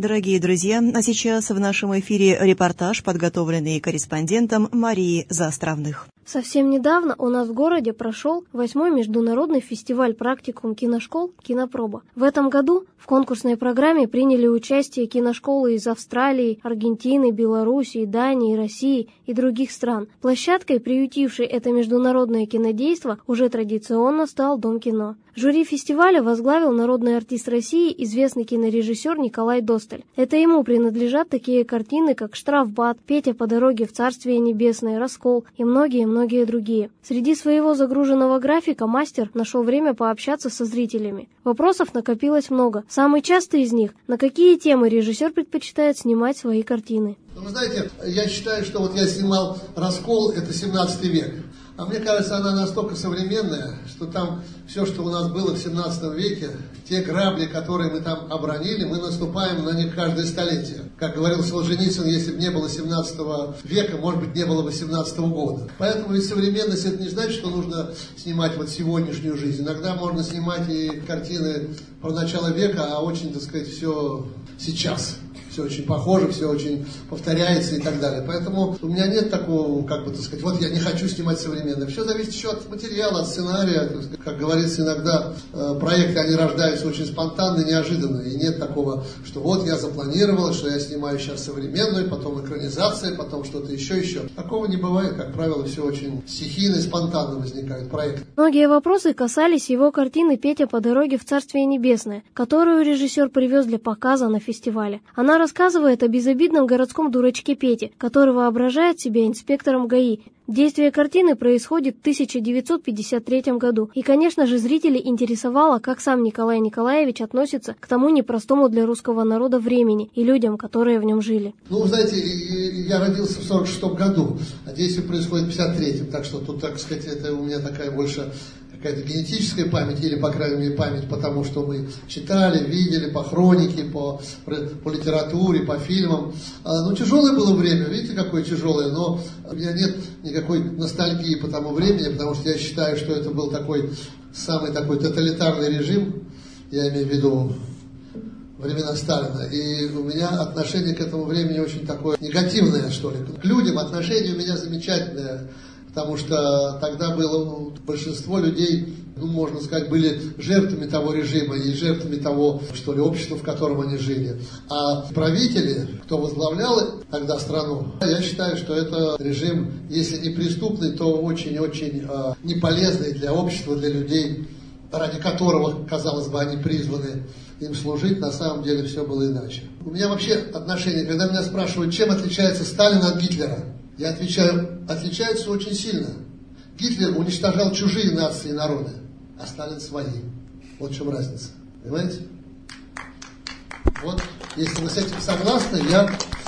Дорогие друзья, а сейчас в нашем эфире репортаж, подготовленный корреспондентом Марией Заостровных. Совсем недавно у нас в городе прошел 8-й международный фестиваль практикум киношкол «Кинопроба». В этом году в конкурсной программе приняли участие киношколы из Австралии, Аргентины, Белоруссии, Дании, России и других стран. Площадкой, приютившей это международное кинодейство, уже традиционно стал Дом кино. Жюри фестиваля возглавил народный артист России, известный кинорежиссер Николай Досталь. Это ему принадлежат такие картины, как «Штрафбат», «Петя по дороге в Царствие Небесное», «Раскол» и многие другие. Среди своего загруженного графика мастер нашел время пообщаться со зрителями. Вопросов накопилось много. Самый частый из них – на какие темы режиссер предпочитает снимать свои картины? Вы знаете, я считаю, что вот я снимал «Раскол», это 17 век. А мне кажется, она настолько современная, что там все, что у нас было в 17 веке, те грабли, которые мы там обронили, мы наступаем на них каждое столетие. Как говорил Солженицын, если бы не было 17 века, может быть, не было 18 года. Поэтому ведь современность, это не значит, что нужно снимать вот сегодняшнюю жизнь. Иногда можно снимать и картины про начало века, а очень, так сказать, все сейчас. Все очень похоже, все очень повторяется и так далее. Поэтому у меня нет такого, как бы, так сказать, вот я не хочу снимать современное. Все зависит еще от материала, от сценария. Как говорится, иногда проекты, они рождаются очень спонтанно, неожиданно. И нет такого, что вот я запланировал, что я снимаю сейчас современную, потом экранизация, потом что-то еще. Такого не бывает. Как правило, все очень стихийно и спонтанно возникают проекты. Многие вопросы касались его картины «Петя по дороге в Царствие Небесное», которую режиссер привез для показа на фестивале. Она рассказывает о безобидном городском дурачке Пете, который воображает себя инспектором ГАИ. Действие картины происходит в 1953 году. И, конечно же, зрителей интересовало, как сам Николай Николаевич относится к тому непростому для русского народа времени и людям, которые в нем жили. Ну, знаете, я родился в 1946 году, а действие происходит в 1953. Так что тут, так сказать, это у меня такая больше какая-то генетическая память, или, по крайней мере, память потому, что мы читали, видели по хронике, по литературе, по фильмам. Ну, тяжелое было время, видите, какое тяжелое, но у меня нет никакой ностальгии по тому времени, потому что я считаю, что это был такой, самый такой тоталитарный режим, я имею в виду времена Сталина, и у меня отношение к этому времени очень такое негативное, что ли. К людям отношение у меня замечательное, потому что тогда было большинство людей, ну, можно сказать, были жертвами того режима и жертвами того, что ли, общества, в котором они жили. А правители, кто возглавлял тогда страну, я считаю, что это режим, если не преступный, то очень-очень неполезный для общества, для людей, ради которого, казалось бы, они призваны им служить. На самом деле все было иначе. У меня вообще отношение, когда меня спрашивают, чем отличается Сталин от Гитлера, я отвечаю, отличаются очень сильно. Гитлер уничтожал чужие нации и народы, а Сталин свои. Вот в чем разница. Понимаете? Вот, если вы с этим согласны, я...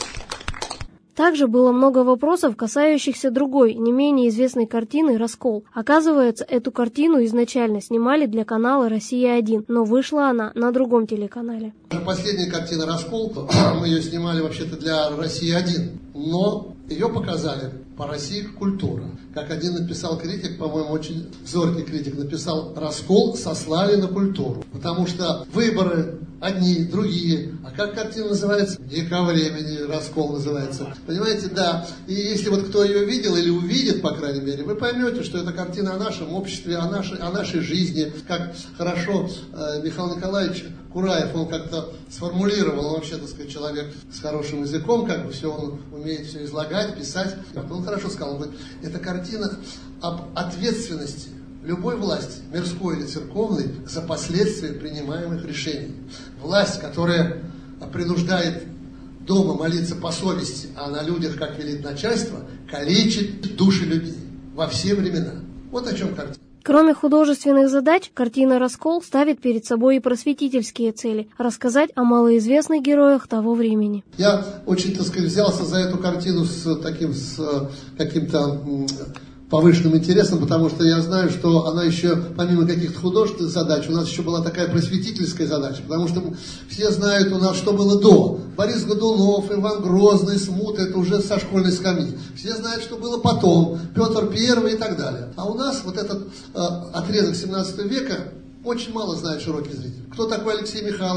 Также было много вопросов, касающихся другой, не менее известной картины «Раскол». Оказывается, эту картину изначально снимали для канала «Россия-1», но вышла она на другом телеканале. Последняя картина «Раскол», мы ее снимали вообще-то для «Россия-1», но ее показали по России «Культура». Как один написал критик, по-моему, очень зоркий критик, написал: «Раскол сослали на культуру». Потому что выборы одни, другие. А как картина называется? «Не ко времени», «Раскол» называется. Понимаете, да. И если вот кто ее видел или увидит, по крайней мере, вы поймете, что это картина о нашем обществе, о нашей жизни. Как хорошо Михаил Николаевич Кураев, он как-то сформулировал, он вообще, так сказать, человек с хорошим языком, как бы все, он умеет все излагать, писать. Он хорошо сказал, он говорит, это картина об ответственности любой власти, мирской или церковной, за последствия принимаемых решений. Власть, которая принуждает дома молиться по совести, а на людях, как велит начальство, калечит души людей во все времена. Вот о чем картина. Кроме художественных задач, картина «Раскол» ставит перед собой и просветительские цели – рассказать о малоизвестных героях того времени. Я очень, так сказать, взялся за эту картину с каким-то повышенным интересом, потому что я знаю, что она еще, помимо каких-то художественных задач, у нас еще была такая просветительская задача, потому что все знают у нас, что было до. Борис Годунов, Иван Грозный, Смута, это уже со школьной скамьи. Все знают, что было потом, Петр I и так далее. А у нас вот этот отрезок 17 века очень мало знает широкий зритель. Кто такой Алексей Михайлович,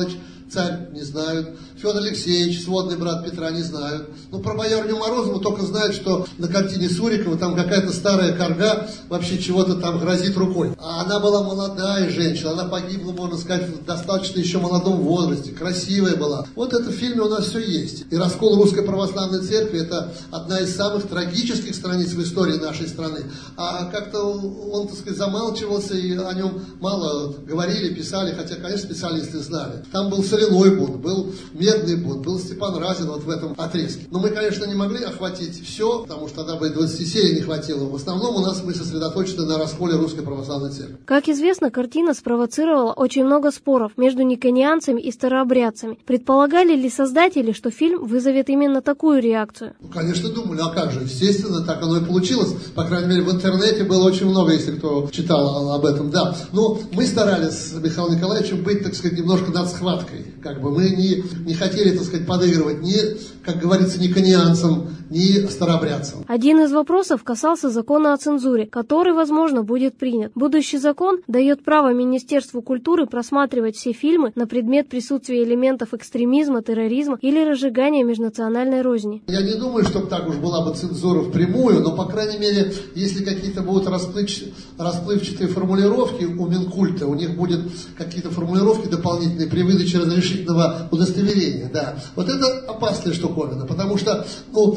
«Царь» не знают, Федор Алексеевич, сводный брат Петра, не знают. Ну, про боярню Морозову только знают, что на картине Сурикова там какая-то старая карга вообще чего-то там грозит рукой. А она была молодая женщина, она погибла, можно сказать, в достаточно еще молодом возрасте, красивая была. Вот это в фильме у нас все есть. И раскол Русской Православной Церкви – это одна из самых трагических страниц в истории нашей страны. А как-то он, так сказать, замалчивался, и о нем мало говорили, писали, хотя, конечно, специалисты знали. Там был соляной бунт, был медный бунт, был Степан Разин вот в этом отрезке. Но мы, конечно, не могли охватить все, потому что тогда бы 20 серий не хватило. В основном у нас мы сосредоточены на расколе Русской Православной Церкви. Как известно, картина спровоцировала очень много споров между никонианцами и старообрядцами. Предполагали ли создатели, что фильм вызовет именно такую реакцию? Ну, конечно, думали, а как же, естественно, так оно и получилось. По крайней мере, в интернете было очень много, если кто читал об этом, да. Но мы старались с Михаилом Николаевичем быть, так сказать, немножко над схваткой. Как бы мы не хотели, так сказать, подыгрывать ни, как говорится, никонианцам, ни старообрядцам. Один из вопросов касался закона о цензуре, который, возможно, будет принят. Будущий закон дает право Министерству культуры просматривать все фильмы на предмет присутствия элементов экстремизма, терроризма или разжигания межнациональной розни. Я не думаю, что так уж была бы цензура впрямую, но, по крайней мере, если какие-то будут расплывчатые формулировки у Минкульта, у них будут какие-то формулировки дополнительные при выдаче разрешительного удостоверения, да. Вот это опасная штуковина, потому что,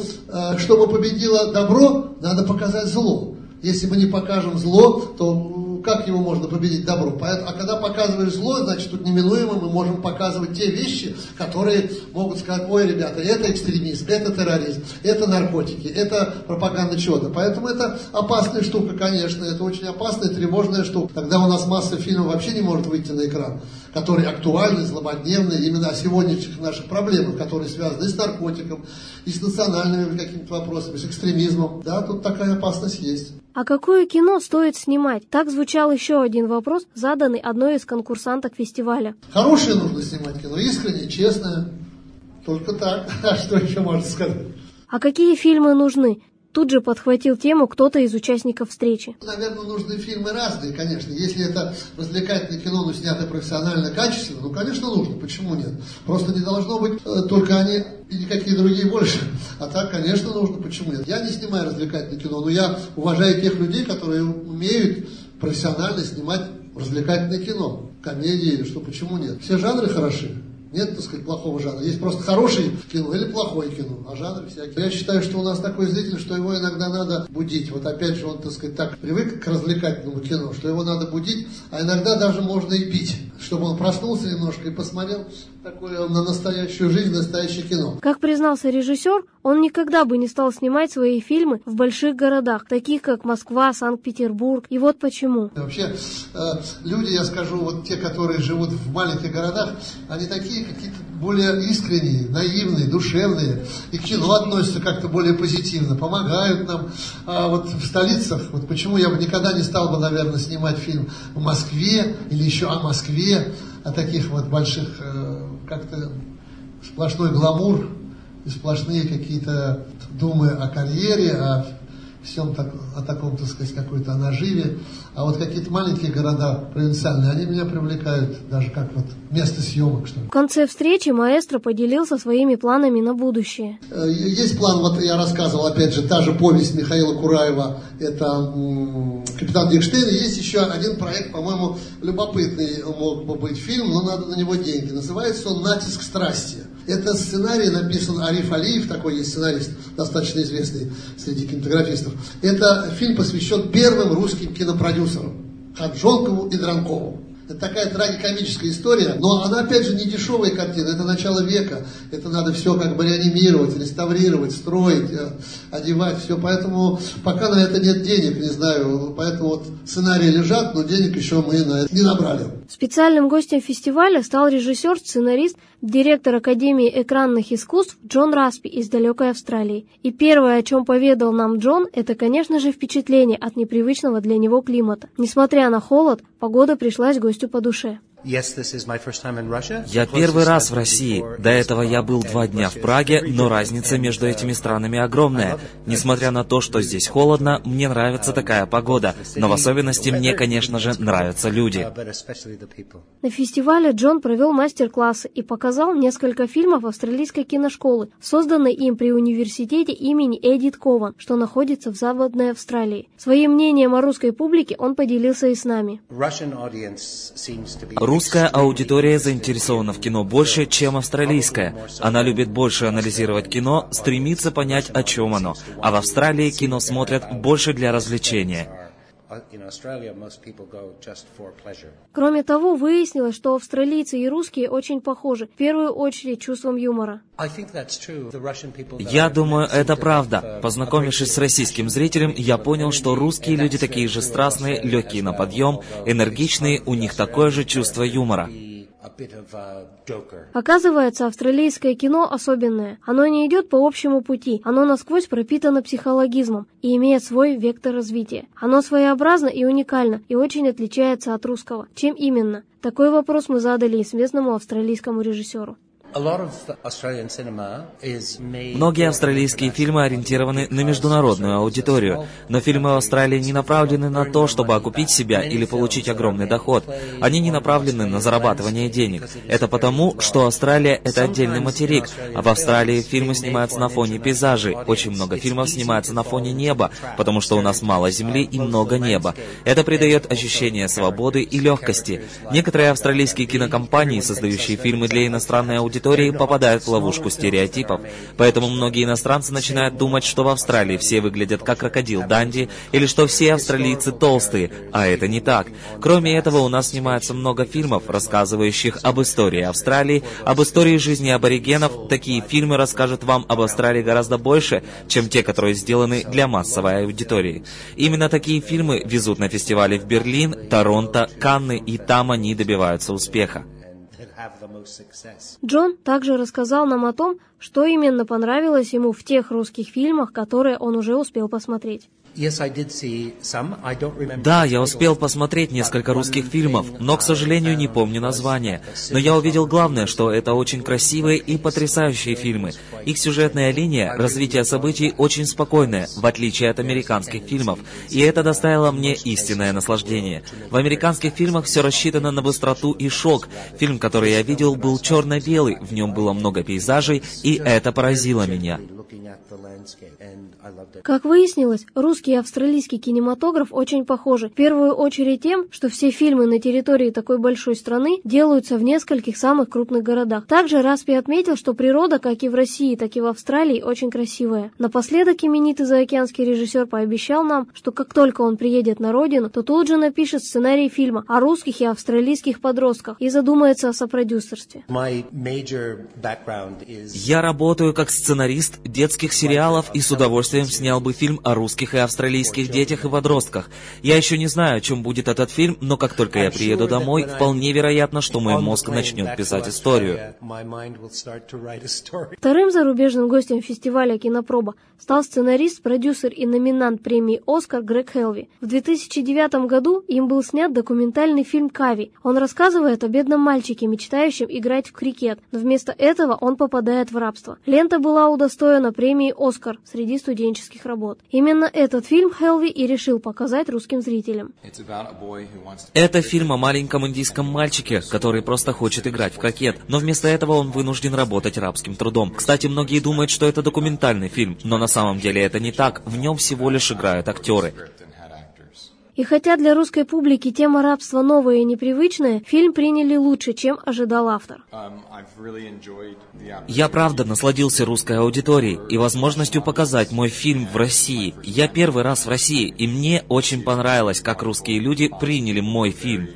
чтобы победило добро, надо показать зло. Если мы не покажем зло, то как его можно победить добро? А когда показываешь зло, значит, тут неминуемо мы можем показывать те вещи, которые могут сказать: ой, ребята, это экстремизм, это терроризм, это наркотики, это пропаганда чего-то. Поэтому это опасная штука, конечно, это очень опасная, тревожная штука. Тогда у нас масса фильмов вообще не может выйти на экран, которые актуальны, злободневны, именно о сегодняшних наших проблемах, которые связаны и с наркотиком, и с национальными какими-то вопросами, с экстремизмом. Да, тут такая опасность есть. А какое кино стоит снимать? Так звучал еще один вопрос, заданный одной из конкурсанток фестиваля. Хорошее нужно снимать кино, искреннее, честное. Только так. А что еще можно сказать? А какие фильмы нужны? Тут же подхватил тему кто-то из участников встречи. Наверное, нужны фильмы разные, конечно. Если это развлекательное кино, но снято профессионально, качественно, ну, конечно, нужно. Почему нет? Просто не должно быть только они и никакие другие больше. А так, конечно, нужно. Почему нет? Я не снимаю развлекательное кино, но я уважаю тех людей, которые умеют профессионально снимать развлекательное кино. Комедии или что, почему нет? Все жанры хороши. Нет, так сказать, плохого жанра. Есть просто хорошее кино или плохое кино, а жанры всякие. Я считаю, что у нас такой зритель, что его иногда надо будить. Вот опять же, он, так сказать, так привык к развлекательному кино, что его надо будить, а иногда даже можно и пить, чтобы он проснулся немножко и посмотрел такое на настоящую жизнь, настоящее кино. Как признался режиссер, он никогда бы не стал снимать свои фильмы в больших городах, таких как Москва, Санкт-Петербург. И вот почему. Вообще, люди, я скажу, вот те, которые живут в маленьких городах, они такие какие-то более искренние, наивные, душевные. И к кино относятся как-то более позитивно, помогают нам. А вот в столицах, вот почему я бы никогда не стал бы, наверное, снимать фильм в Москве или еще о Москве, о таких вот больших, как-то сплошной гламур и сплошные какие-то думы о карьере, о всем о таком, так сказать, какой-то о наживе. А вот какие-то маленькие города провинциальные, они меня привлекают даже как вот место съемок, что ли. В конце встречи маэстро поделился своими планами на будущее. Есть план, вот я рассказывал, опять же, та же повесть Михаила Кураева, это «Капитан Дикштейн». Есть еще один проект, по-моему, любопытный мог бы быть фильм, но надо на него деньги. Называется он «Натиск страсти». Это сценарий написан Ариф Алиев, такой есть сценарист, достаточно известный среди кинематографистов. Это фильм посвящен первым русским кинопродюсерам Хаджонкову и Дранкову. Это такая трагикомическая история, но она, опять же, не дешевая картина, это начало века, это надо все как бы реанимировать, реставрировать, строить, одевать, все, поэтому пока на это нет денег, не знаю, поэтому вот сценарии лежат, но денег еще мы на это не набрали. Специальным гостем фестиваля стал режиссер, сценарист, директор Академии экранных искусств Джон Распи из далекой Австралии. И первое, о чем поведал нам Джон, это, конечно же, впечатление от непривычного для него климата. Несмотря на холод, погода пришлась гостю по душе. Я первый раз в России. До этого я был 2 дня в Праге, но разница между этими странами огромная. Несмотря на то, что здесь холодно, мне нравится такая погода. Но в особенности мне, конечно же, нравятся люди. На фестивале Джон провел мастер-классы и показал несколько фильмов австралийской киношколы, созданной им при университете имени Эдит Кован, что находится в Западной Австралии. Своим мнением о русской публике он поделился и с нами. Русская аудитория заинтересована в кино больше, чем австралийская. Она любит больше анализировать кино, стремится понять, о чем оно. А в Австралии кино смотрят больше для развлечения. Кроме того, выяснилось, что австралийцы и русские очень похожи, в первую очередь чувством юмора. Я думаю, это правда. Познакомившись с российским зрителем, я понял, что русские люди такие же страстные, легкие на подъем, энергичные, у них такое же чувство юмора. Оказывается, австралийское кино особенное. Оно не идет по общему пути, оно насквозь пропитано психологизмом и имеет свой вектор развития. Оно своеобразно и уникально, и очень отличается от русского. Чем именно? Такой вопрос мы задали известному австралийскому режиссеру. Многие австралийские фильмы ориентированы на международную аудиторию, но фильмы в Австралии не направлены на то, чтобы окупить себя или получить огромный доход. Они не направлены на зарабатывание денег. Это потому, что Австралия — это отдельный материк, а в Австралии фильмы снимаются на фоне пейзажей. Очень много фильмов снимается на фоне неба, потому что у нас мало земли и много неба. Это придает ощущение свободы и легкости. Некоторые австралийские кинокомпании, создающие фильмы для иностранной аудитории, попадают в ловушку стереотипов. Поэтому многие иностранцы начинают думать, что в Австралии все выглядят как крокодил Данди, или что все австралийцы толстые, а это не так. Кроме этого, у нас снимается много фильмов, рассказывающих об истории Австралии, об истории жизни аборигенов. Такие фильмы расскажут вам об Австралии гораздо больше, чем те, которые сделаны для массовой аудитории. Именно такие фильмы везут на фестивали в Берлин, Торонто, Канны, и там они добиваются успеха. Джон также рассказал нам о том, что именно понравилось ему в тех русских фильмах, которые он уже успел посмотреть. Да, я успел посмотреть несколько русских фильмов, но, к сожалению, не помню названия. Но я увидел главное, что это очень красивые и потрясающие фильмы. Их сюжетная линия, развитие событий очень спокойное, в отличие от американских фильмов. И это доставило мне истинное наслаждение. В американских фильмах все рассчитано на быстроту и шок. Фильм, который я видел, был черно-белый, в нем было много пейзажей, и это поразило меня. Как выяснилось, русский и австралийский кинематограф очень похожи. В первую очередь тем, что все фильмы на территории такой большой страны делаются в нескольких самых крупных городах. Также Распи отметил, что природа, как и в России, так и в Австралии, очень красивая. Напоследок именитый заокеанский режиссер пообещал нам, что как только он приедет на родину, то тут же напишет сценарий фильма о русских и австралийских подростках и задумается о сопродюсерстве. Я работаю как сценарист детских сериалов и с удовольствием снял бы фильм о русских и австралийских детях и подростках. Я еще не знаю, о чем будет этот фильм, но как только я приеду домой, вполне вероятно, что мой мозг начнет писать историю. Вторым зарубежным гостем фестиваля «Кинопроба» стал сценарист, продюсер и номинант премии «Оскар» Грег Хелви. В 2009 году им был снят документальный фильм «Кави». Он рассказывает о бедном мальчике, мечтающем играть в крикет, но вместо этого он попадает в рабство. Лента была удостоена премии «Оскар» среди студенческих работ. Именно этот фильм Хелви и решил показать русским зрителям. Это фильм о маленьком индийском мальчике, который просто хочет играть в крокет, но вместо этого он вынужден работать рабским трудом. Кстати, многие думают, что это документальный фильм, но на самом деле это не так, в нем всего лишь играют актеры. И хотя для русской публики тема рабства новая и непривычная, фильм приняли лучше, чем ожидал автор. Я правда насладился русской аудиторией и возможностью показать мой фильм в России. Я первый раз в России, и мне очень понравилось, как русские люди приняли мой фильм.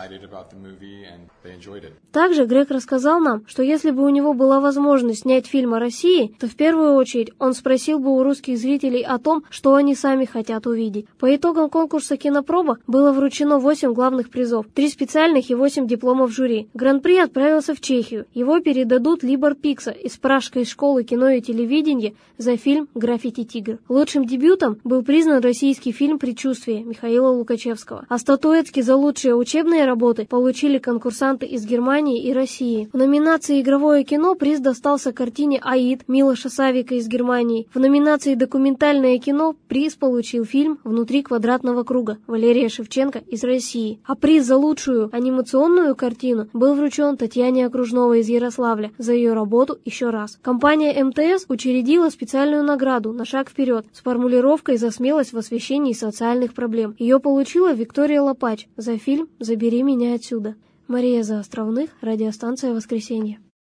Также Грег рассказал нам, что если бы у него была возможность снять фильм о России, то в первую очередь он спросил бы у русских зрителей о том, что они сами хотят увидеть. По итогам конкурса «Кинопроба» было вручено 8 главных призов, 3 специальных и 8 дипломов жюри. Гран-при отправился в Чехию. Его передадут Либор Пикса из Пражской школы кино и телевидения за фильм «Граффити-тигр». Лучшим дебютом был признан российский фильм «Предчувствие» Михаила Лукачевского. А статуэтки за лучшие учебные работы получили конкурсанты музыканты из Германии и России. В номинации «Игровое кино» приз достался картине «Аид» Милоша Савика из Германии. В номинации «Документальное кино» приз получил фильм «Внутри квадратного круга» Валерия Шевченко из России. А приз за лучшую анимационную картину был вручен Татьяне Окружновой из Ярославля за ее работу «Еще раз». Компания МТС учредила специальную награду «На шаг вперед» с формулировкой за смелость в освещении социальных проблем. Ее получила Виктория Лопач за фильм «Забери меня отсюда». Мария Заостровных, радиостанция «Воскресенье».